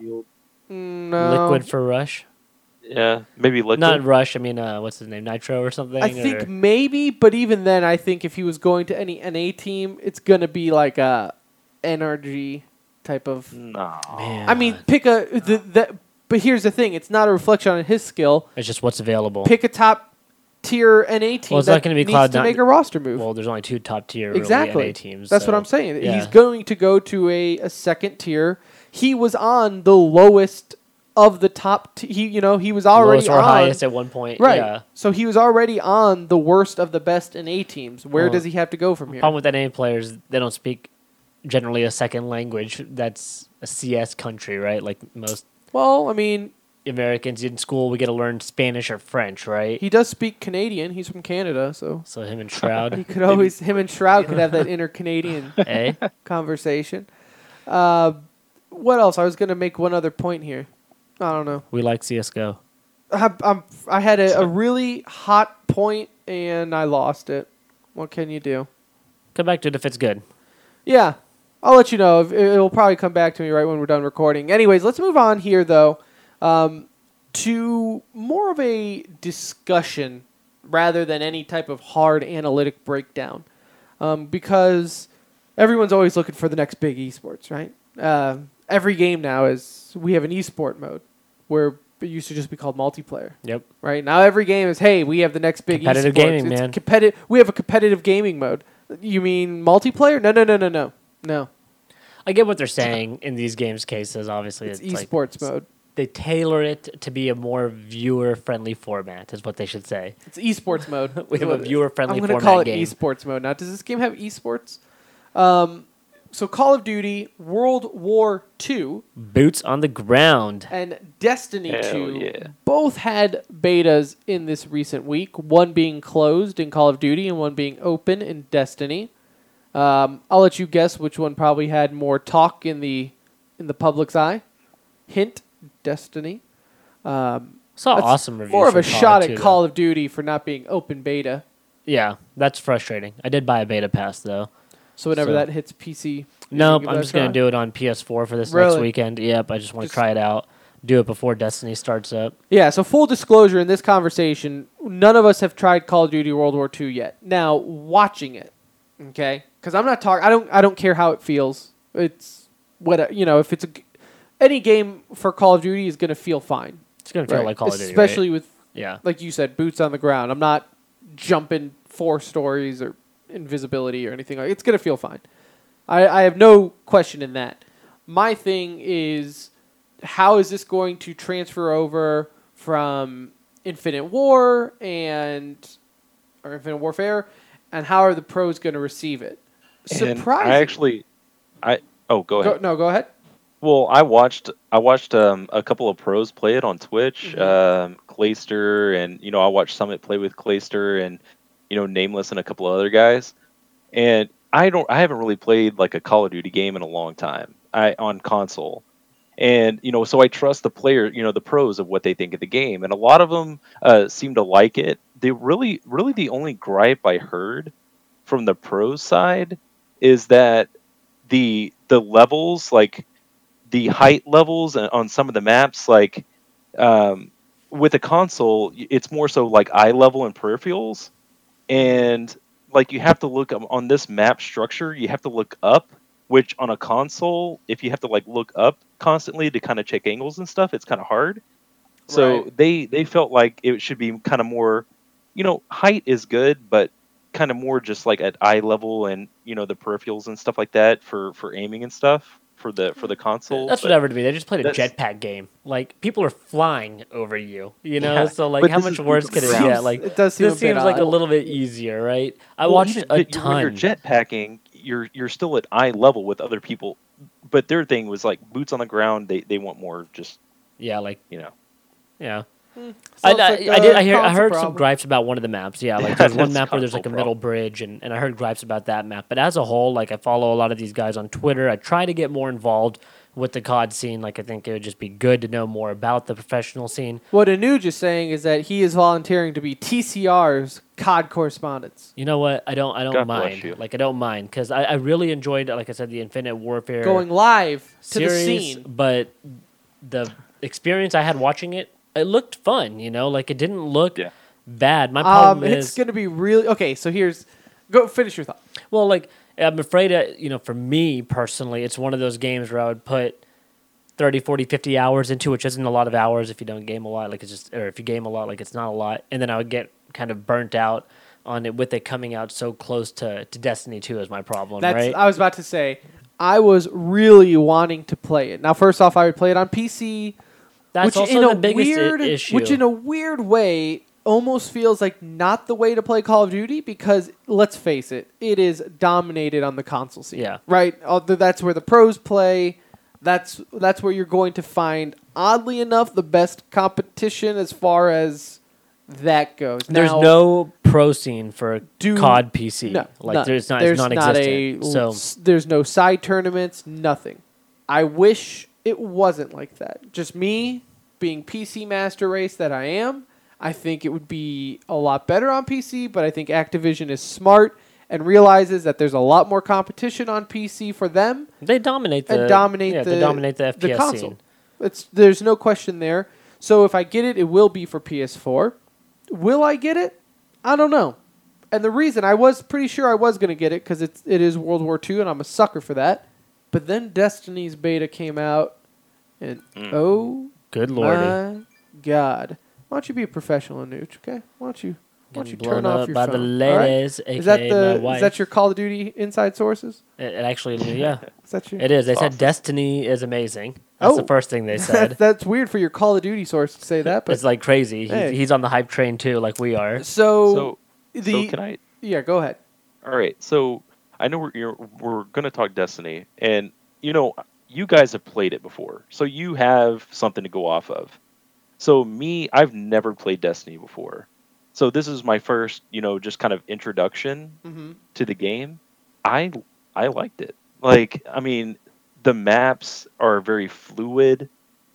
No. Liquid for Rush. Yeah, maybe Liquid. Not Rush. I mean, what's his name? Nitro or something. I think maybe, but even then, I think if he was going to any NA team, it's gonna be like a NRG type of. No. Man. I mean, pick but here's the thing: it's not a reflection on his skill. It's just what's available. Pick a top tier NA team Well, it's not gonna be needs to make a roster move. Well, there's only two top tier exactly. NA teams. That's so, what I'm saying. yeah. He's going to go to a second tier. He was on the lowest of the top. He was already lowest or on highest at one point. right. Yeah. So he was already on the worst of the best NA teams. Where does he have to go from here? Problem with NA players, they don't speak generally a second language. That's a CS country, right? Like most Well, I mean, Americans in school, we get to learn Spanish or French, right? he does speak Canadian. He's from Canada, so So him and Shroud. he could always him and Shroud could have that inner Canadian eh? conversation. What else? I was going to make one other point here. I don't know. We like CSGO. I had a really hot point and I lost it. What can you do? Come back to it if it's good. Yeah, I'll let you know. It'll probably come back to me right when we're done recording. Anyways, let's move on here, though, to more of a discussion rather than any type of hard analytic breakdown. Because everyone's always looking for the next big esports, right? Every game now we have an esport mode where it used to just be called multiplayer. Yep. Right? Now every game is, hey, we have the next big Competitive esports. gaming, It's man. We have a competitive gaming mode. You mean multiplayer? No. I get what they're saying in these games cases. Obviously, It's like, esports mode. they tailor it to be a more viewer-friendly format, is what they should say. It's esports mode. We have a viewer-friendly I'm format gonna call it game. esports mode. Now, does this game have esports? So Call of Duty, World War II, Boots on the ground. and Destiny Hell 2 yeah. both had betas in this recent week, one being closed in Call of Duty and one being open in Destiny. I'll let you guess which one probably had more talk in the public's eye. Hint, Destiny. Saw That's awesome reviews. More of a from shot COD at too, though. Call of Duty for not being open beta. Yeah, that's frustrating. I did buy a beta pass, though. So whenever So- that hits PC... Nope, I'm just going to do it on PS4 for this next Really? weekend. Yep, I just want to Just- try it out. Do it before Destiny starts up. Yeah, so full disclosure in this conversation, none of us have tried Call of Duty World War II yet. Now, watching it, okay? Because I'm not talking... I don't care how it feels. It's... if it's any game for Call of Duty is going to feel fine. It's going to feel right? like Call of Duty, Especially right? with, Yeah. like you said, boots on the ground. I'm not jumping 4 stories or invisibility or anything. It's going to feel fine. I have no question in that. My thing is, how is this going to transfer over from Infinite War or Infinite Warfare, and how are the pros going to receive it? And Surprising. Go ahead. Go ahead. Well, I watched a couple of pros play it on Twitch. Clayster, and I watched Summit play with Clayster, and Nameless and a couple of other guys. And I haven't really played like a Call of Duty game in a long time. On console, and so I trust the player, the pros of what they think of the game, and a lot of them seem to like it. They really the only gripe I heard from the pros side is that the levels, like the height levels on some of the maps, like with a console, it's more so like eye level and peripherals. and like you have to look on this map structure. You have to look up, which on a console, if you have to like look up constantly to kind of check angles and stuff, it's kind of hard. So Right. they felt like it should be kind of more, height is good, but kind of more just like at eye level and the peripherals and stuff like that for aiming and stuff for the console. That's But whatever to me. They just played a that's- jetpack game. Like people are flying over you, Yeah, so like but how this much is worse could it ground. get? Like It does seem this a bit seems like a odd. little bit easier, right? I Well, watched even- a but ton. when you're jetpacking, you're still at eye level with other people. But their thing was like boots on the ground. They want more just Yeah, like yeah. Sounds I like did. I console heard some problem. gripes about one of the maps. Yeah, like Yeah, there's one it's map where there's like a console middle bridge, and I heard gripes about that map. But as a whole, like I follow a lot of these guys on Twitter. I try to get more involved with the COD scene. Like I think it would just be good to know more about the professional scene. What Anuj is saying is that he is volunteering to be TCR's COD correspondent. You know what? I don't God bless mind. you. Like I don't mind because I really enjoyed, like I said, the Infinite Warfare Going live to the series. scene. But the experience I had watching it, it looked fun. Like it didn't look Yeah. bad. My problem It's is going to be really... Okay, so go finish your thought. well, like I'm afraid, for me personally, it's one of those games where I would put 30, 40, 50 hours into, which isn't a lot of hours if you don't game a lot. Like it's just, or if you game a lot, like it's not a lot. And then I would get kind of burnt out on it with it coming out so close to Destiny 2 is my problem, right? I was about to say, I was really wanting to play it. Now, first off, I would play it on PC, That's which also in the a biggest weird, issue. which in a weird way almost feels like not the way to play Call of Duty because let's face it, it is dominated on the console scene. Yeah. Right. That's where the pros play. That's where you're going to find, oddly enough, the best competition as far as that goes. There's Now, no pro scene for Do- COD PC. No, like none. there's not. There's It's non-existent. So there's no side tournaments, nothing. I wish it wasn't like that. Just me being PC master race that I am. I think it would be a lot better on PC, but I think Activision is smart and realizes that there's a lot more competition on PC for them they dominate the and dominate yeah, the they dominate the FPS console. scene. There's no question there. So if I get it, it will be for PS4. Will I get it? I don't know. And the reason I was pretty sure I was going to get it because it is World War II and I'm a sucker for that. But then Destiny's beta came out, and oh Good lordy. my God! Why don't you be a professional, Anuj? Okay? Why don't you Getting turn blown off up your by phone? the all right? ladies, Is that aka my wife. is that your Call of Duty inside sources? It actually, yeah, Is that your? it is. They Awesome. said Destiny is amazing. That's Oh. the first thing they said. That's weird for your Call of Duty source to say that, but It's like crazy. Hey. He's on the hype train too, like we are. so So can I? Yeah, go ahead. All right. So I know we're gonna talk Destiny, and you guys have played it before, so you have something to go off of. So me, I've never played Destiny before, so this is my first, just kind of introduction Mm-hmm. to the game. I liked it. Like, I mean, the maps are very fluid.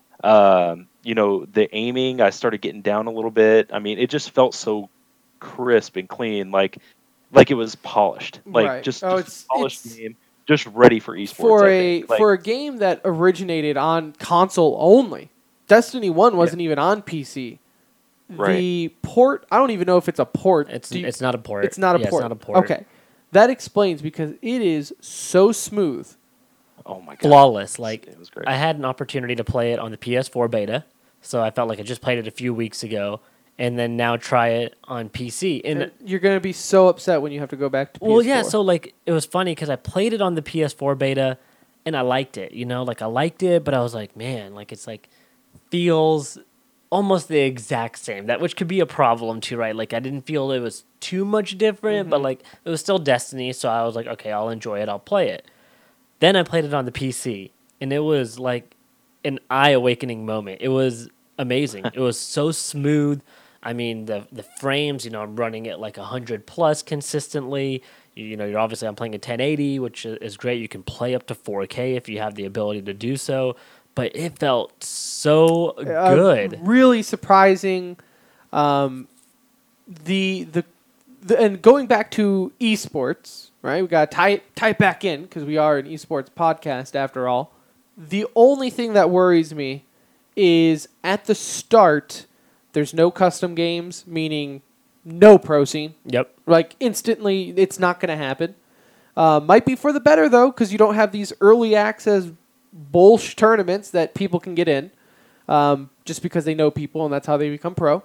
The aiming, I started getting down a little bit. I mean, it just felt so crisp and clean, like it was polished, like Right. just Oh, a polished game, just ready for esports. For I a think. Like, for a game that originated on console only. Destiny 1 wasn't even on PC. Right. The port, I don't even know if it's a port. It's Do you- it's not a port. It's not a Yeah, port. It's not a port. Okay. That explains because it is so smooth. oh my god, Flawless. Like it was great. I had an opportunity to play it on the PS4 beta, so I felt like I just played it a few weeks ago, and then now try it on PC. And You're going to be so upset when you have to go back to PS4. well, yeah. So like it was funny because I played it on the PS4 beta, and I liked it. Like I liked it, but I was like, man, like it's like feels almost the exact same. That which could be a problem too, right? Like I didn't feel it was too much different, but like it was still Destiny, so I was like, okay, I'll enjoy it. I'll play it. Then I played it on the PC, and it was like an eye-awakening moment. It was amazing. It was so smooth. I mean, the frames, I'm running at like 100 plus consistently. You're obviously I'm playing a 1080, which is great. You can play up to 4K if you have the ability to do so. But it felt so good. Really surprising. And going back to esports, right? We got to tie it back in because we are an esports podcast after all. The only thing that worries me is at the start, there's no custom games, meaning no pro scene. Yep. Like, instantly, it's not going to happen. Might be for the better, though, because you don't have these early access bullsh tournaments that people can get in just because they know people, and that's how they become pro.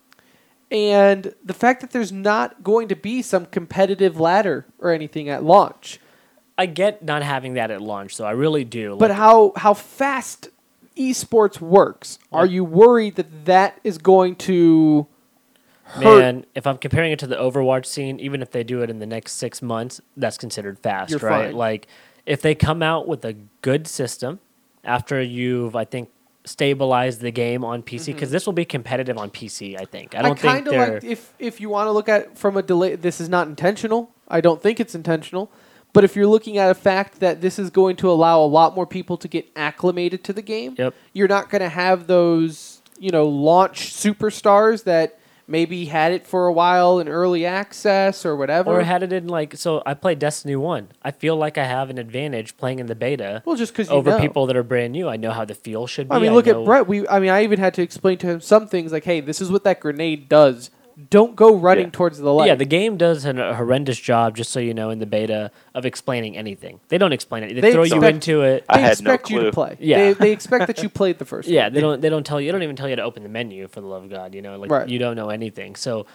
And the fact that there's not going to be some competitive ladder or anything at launch. I get not having that at launch, though. I really do. But how fast esports works, are you worried that is going to hurt? Man, if I'm comparing it to the Overwatch scene, even if they do it in the next 6 months, that's considered fast, You're right? fine. Like, if they come out with a good system after you've, I think, stabilized the game on PC, because this will be competitive on PC, I think. I don't think kind of they're... like if you want to look at it from a delay. This is not intentional. I don't think it's intentional. But if you're looking at a fact that this is going to allow a lot more people to get acclimated to the game, Yep. you're not going to have those, launch superstars that maybe had it for a while in early access or whatever. Or had it in, like... So, I played Destiny 1. I feel like I have an advantage playing in the beta well, just because over people that are brand new. I know how the feel should be. I mean, look at Brett. I even had to explain to him some things like, hey, this is what that grenade does. Don't go running towards the light. Yeah, the game does a horrendous job, just so you know, in the beta of explaining anything. They don't explain it. They throw you into it. I They had no expect you to clue. play. Yeah. They expect that you played the first Yeah, one. they don't tell you. They don't even tell you to open the menu, for the love of God. Like Right. you don't know anything. So,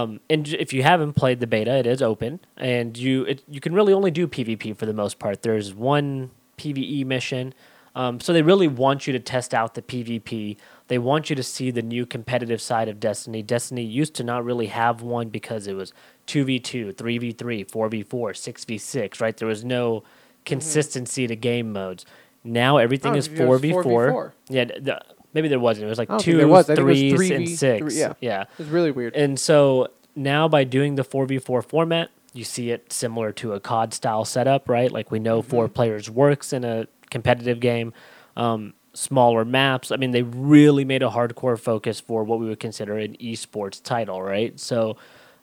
if you haven't played the beta, it is open, and you can really only do PvP for the most part. There's one PvE mission, so they really want you to test out the PvP. They want you to see the new competitive side of Destiny. Destiny used to not really have one because it was 2v2, 3v3, 4v4, 6v6, right? There was no consistency to game modes. Now everything Oh, is it was 4v4. 4v4. Yeah, maybe there wasn't. It was like I don't think there was. I think it was 2s, 3s, 3v, and 6. yeah. Yeah. It was really weird. And so now by doing the 4v4 format, you see it similar to a COD style setup, right? Like we know 4 players works in a competitive game. Smaller maps. I mean, they really made a hardcore focus for what we would consider an esports title, right? So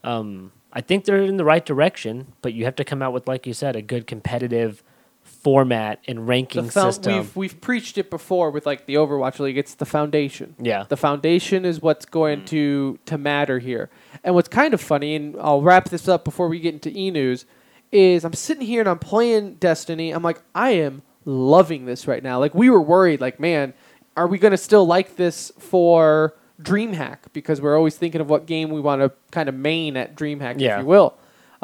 I think they're in the right direction, but you have to come out with, like you said, a good competitive format and ranking system. We've preached it before with like the Overwatch League. It's the foundation. Yeah. The foundation is what's going to matter here. And what's kind of funny, and I'll wrap this up before we get into e-news, is I'm sitting here and I'm playing Destiny. I'm like, I am loving this right now. Like, we were worried, like, man, are we going to still like this for DreamHack? Because we're always thinking of what game we want to kind of main at DreamHack, Yeah. if you will.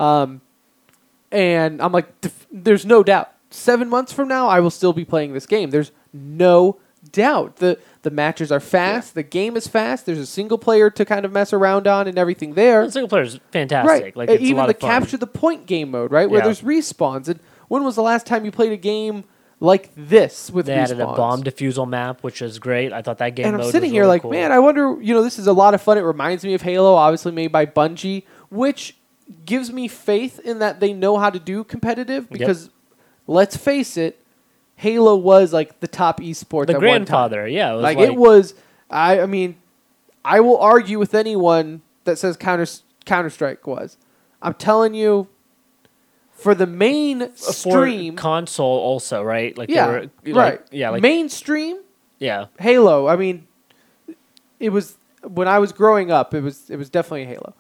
And I'm like, there's no doubt. 7 months from now, I will still be playing this game. There's no doubt. The matches are fast. The game is fast. There's a single player to kind of mess around on and everything there. The single player is fantastic. Right. Like, it's a Even lot the of fun. capture the point game mode, right? Where Yeah. there's respawns. And when was the last time you played a game like this with They respawns? added a bomb defusal map, which is great. I thought that game And mode I'm sitting was here really like, cool. man, I wonder, this is a lot of fun. It reminds me of Halo, obviously made by Bungie, which gives me faith in that they know how to do competitive because, let's face it, Halo was like the top esport the at grandfather, one time. yeah. It was Like, it was, I mean, I will argue with anyone that says Counter-Strike was. I'm telling you, for the main stream, for console also, right? Like, yeah, they were, like, right, yeah, like, mainstream. yeah. Halo. I mean, it was when I was growing up. It was definitely Halo,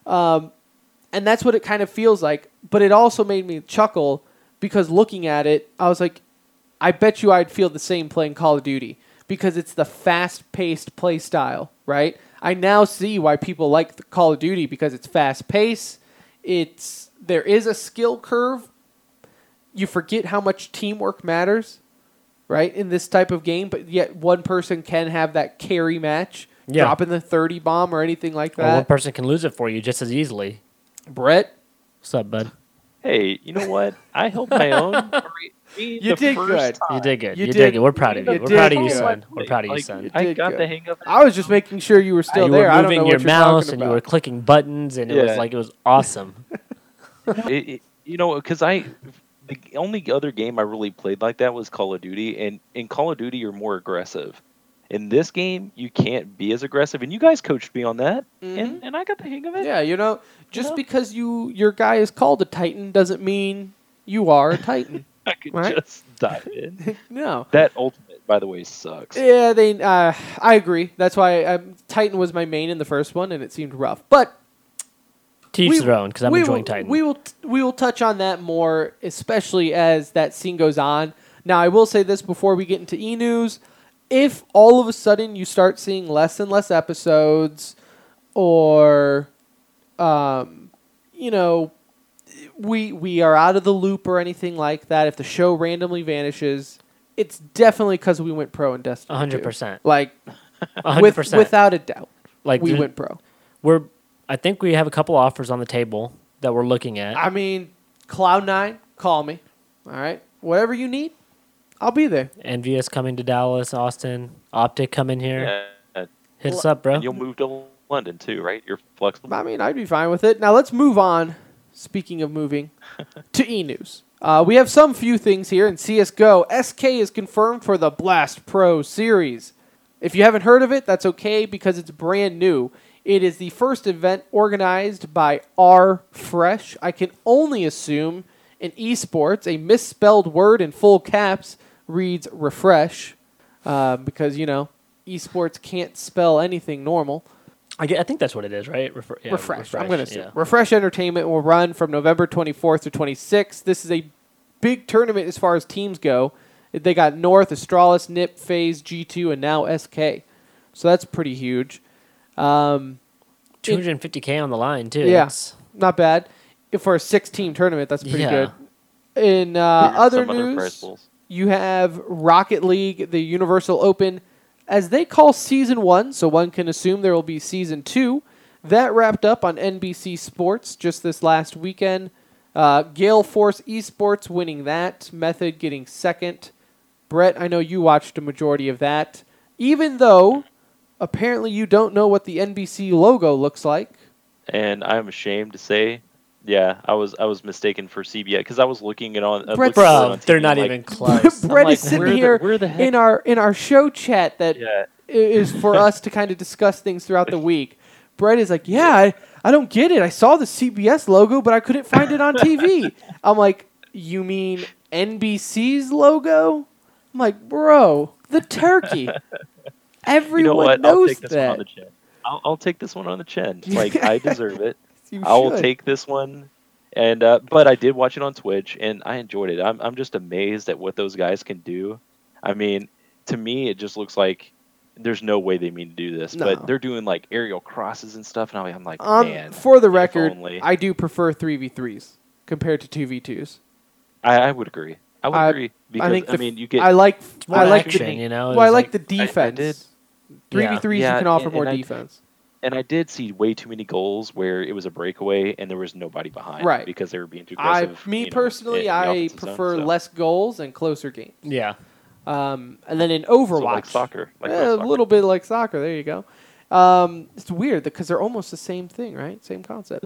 and that's what it kind of feels like. But it also made me chuckle because looking at it, I was like, I bet you I'd feel the same playing Call of Duty because it's the fast-paced play style, right? I now see why people like the Call of Duty because it's fast-paced. There is a skill curve. You forget how much teamwork matters, right, in this type of game, but yet one person can have that carry match, Yeah. dropping the 30 bomb or anything like Or one that. person can lose it for you just as easily. Brett, What's up, bud? Hey, you know what? I held my own. You did good. You did good. You You, did- did good. We're proud of you. you We're did proud of you, good. son. We're proud of you, Like, son. I did got good. the hang of it. I was just making sure you were still You there. were I don't know moving what your you're mouse talking and about. you were clicking buttons, and it was Yeah. like it was awesome. Because the only other game I really played like that was Call of Duty, and in Call of Duty you're more aggressive. In this game, you can't be as aggressive, and you guys coached me on that, and I got the hang of it. Yeah, just know? because your guy is called a Titan doesn't mean you are a Titan. I could Right? just dive in. No. That ultimate, by the way, sucks. Yeah, I agree. That's why Titan was my main in the first one, and it seemed rough. But To each their own, because I'm enjoying Titan. We will touch on that more, especially as that scene goes on. Now, I will say this before we get into e-news. If all of a sudden you start seeing less and less episodes, or, you know, we are out of the loop or anything like that, if the show randomly vanishes, it's definitely because we went pro in Destiny 100%. Like, 100%. without a doubt, Like we went pro. I think we have a couple offers on the table that we're looking at. I mean, Cloud9, call me. All right? Whatever you need, I'll be there. Envious coming to Dallas, Austin. Optic coming here. Yeah. Hit us up, bro. And you'll move to London too, right? You're flexible. I mean, I'd be fine with it. Now, let's move on, speaking of moving, to e-news. We have some few things here in CSGO. SK is confirmed for the Blast Pro Series. If you haven't heard of it, that's okay because it's brand new. It is the first event organized by R-Fresh. I can only assume in esports, a misspelled word in full caps reads refresh because, you know, esports can't spell anything normal. I think that's what it is, right? Refresh. I'm going to say. Refresh Entertainment will run from November 24th to 26th. This is a big tournament as far as teams go. They got North, Astralis, NIP, FaZe, G2, and now SK. So that's pretty huge. 250K on the line, too. Yeah, That's not bad. For a 6-team tournament, that's pretty Yeah. good. In other news, you have Rocket League, the Universal Open, as they call Season 1, so one can assume there will be Season 2. That wrapped up on NBC Sports just this last weekend. Gale Force Esports winning that. Method getting second. Brett, I know you watched a majority of that. Even though, apparently you don't know what the NBC logo looks like. And I'm ashamed to say, yeah, I was mistaken for CBS because I was looking it on. Brett, looking at it on TV, they're I'm not like, even close. Brett like, is sitting where here the heck- in our show chat that Yeah. is for us to kind of discuss things throughout the week. Brett is like, yeah, I don't get it. I saw the CBS logo, but I couldn't find it on TV. I'm like, you mean NBC's logo? I'm like, bro, the turkey. Everyone You know what? knows I'll take this that. one on the chin. I'll take this one on the chin. Like I deserve it. You I will should. take this one. And but I did watch it on Twitch, and I enjoyed it. I'm just amazed at what those guys can do. I mean, to me, it just looks like there's no way they mean to do this, No. but they're doing like aerial crosses and stuff, and I'm like, man. For the if record, only. I do prefer 3v3s compared to 2v2s. I would agree. I would agree because think I mean, you get I like more I like action, the, you know, Well, I it's like like- the defense. did. 3v3s you Yeah, can offer and more I- defense. and I did see way too many goals where it was a breakaway and there was nobody behind, Right. Because they were being too aggressive. Personally, in the I offensive zone, prefer so. less goals and closer games. Yeah. And then in So Overwatch, like soccer, like a soccer. little bit like soccer. There you go. It's weird because they're almost the same thing, right? Same concept.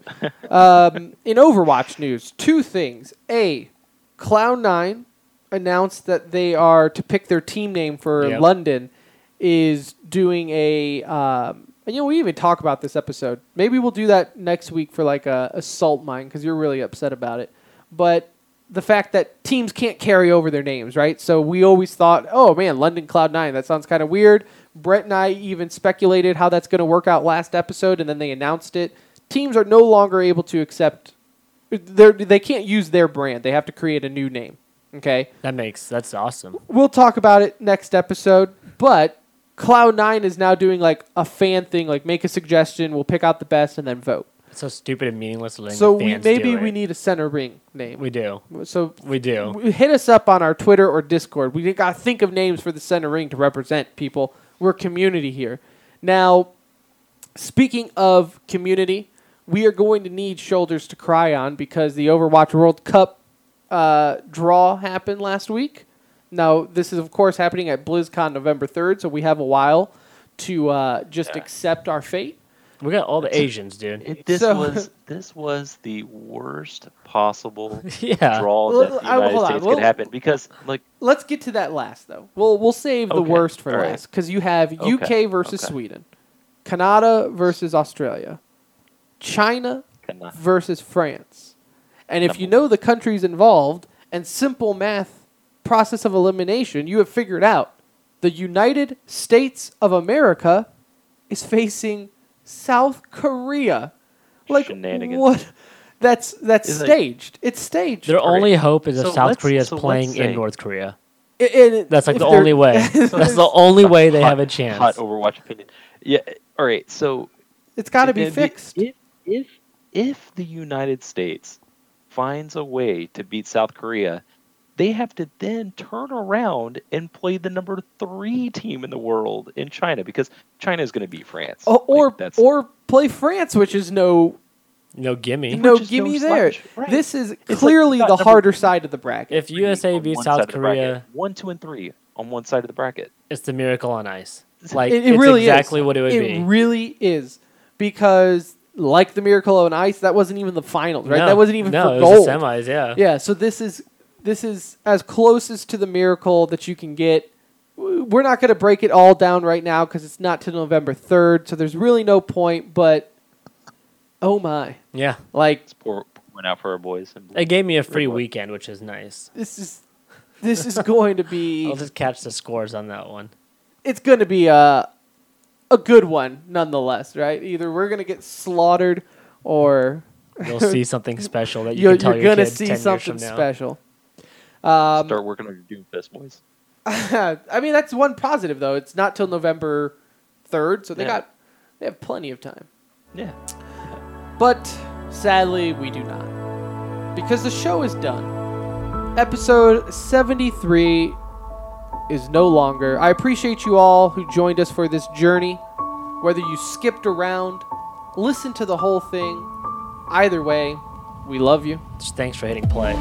In Overwatch news, two things. A, Cloud9 announced that they are to pick their team name for Yep. London. Is doing a and, we even talk about this episode. Maybe we'll do that next week for like a Assault Mine because you're really upset about it. But the fact that teams can't carry over their names, right? So we always thought, oh man, London Cloud9, that sounds kind of weird. Brett and I even speculated how that's going to work out last episode, and then they announced it. Teams are no longer able to accept. They can't use their brand. They have to create a new name. Okay. That's awesome. We'll talk about it next episode, but Cloud9 is now doing like a fan thing, like make a suggestion, we'll pick out the best, and then vote. It's so stupid and meaningless. So we need a center ring name. We do. So We do. hit us up on our Twitter or Discord. We got to think of names for the center ring to represent people. We're community here. Now, speaking of community, we are going to need shoulders to cry on because the Overwatch World Cup draw happened last week. Now, this is, of course, happening at BlizzCon November 3rd, so we have a while to just accept our fate. We got all the Asians, dude. This So- was the worst possible Yeah. draw Well, that the United hold on. States Well- could happen because like Let's get to that last, though. We'll save the Okay, worst for all right. last because you have UK Okay, versus okay. Sweden, Canada versus Australia, China kinda- versus France. And if you know the countries involved and simple math process of elimination, you have figured out the United States of America is facing South Korea, Like shenanigans. what? That's It's like- staged. It's staged. Their All right. only hope is if So South let's- Korea is so let's playing say- in North Korea. That's That's like the only way. That's the only way they have a chance. Hot Overwatch opinion. Yeah. All right. So It's got to be and fixed. If the United States finds a way to beat South Korea, they have to then turn around and play the number 3 team in the world in China, because China is going to beat France. Or play France, which is no No gimme. no Which is gimme no there. slouch, right. This is like clearly you got the number harder 3 side of the bracket. If USA on beats one side South of the bracket. Korea, 1, 2, and 3 on one side of the bracket. it's the miracle on ice. Like It it's really exactly is. what it would It be. really is, because like the Miracle on Ice, that wasn't even the finals, right? No, that wasn't even no, for it gold. was the semis. Yeah. Yeah, so this is as closest to the miracle that you can get. We're not going to break it all down right now because it's not till November 3rd, so there's really no point. But oh my, Yeah. like Let's pour one out for our boys. And It gave me a free Red Bull. weekend, which is nice. this is going to be I'll just catch the scores on that one. it's going to be a good one nonetheless, right? Either we're going to get slaughtered or You'll see something special that you you're can tell your going to kids see 10 years something from now. special. Start working on your Doomfist, boys. I mean, that's one positive though. It's not till November 3rd, so they Yeah. have plenty of time. Yeah. But sadly, we do not. Because the show is done. Episode 73 is no longer. I appreciate you all who joined us for this journey. Whether you skipped around, listened to the whole thing, either way, we love you. Just thanks for hitting play.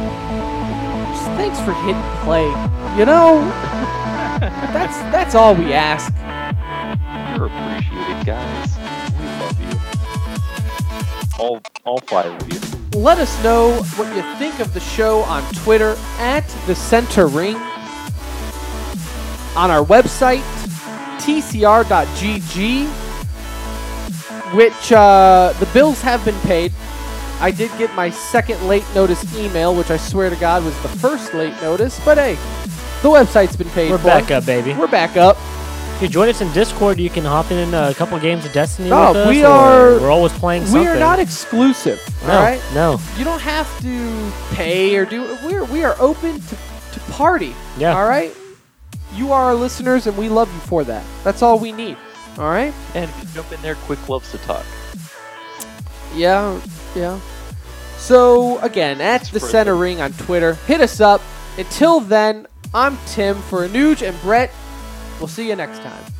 Just thanks for hitting play. You know, that's all we ask. You're appreciated, guys. We love you. All 5 of you. Let us know what you think of the show on Twitter at The Center Ring, on our website, tcr.gg, which the bills have been paid. I did get my second late notice email, which I swear to God was the first late notice, but hey, the website's been paid We're for. back up, baby. We're back up. If you join us in Discord, you can hop in a couple games of Destiny Oh, with us. we or are- We're always playing something. We are not exclusive, No, all right? no. You don't have to pay or do. We are open to party. Yeah. All right. You are our listeners, and we love you for that. That's all we need. All right. And if you jump in there, Quick loves to talk. Yeah. Yeah. So again, at It's the for Center them. Ring on Twitter, hit us up. Until then, I'm Tim for Anuj and Brett. We'll see you next time.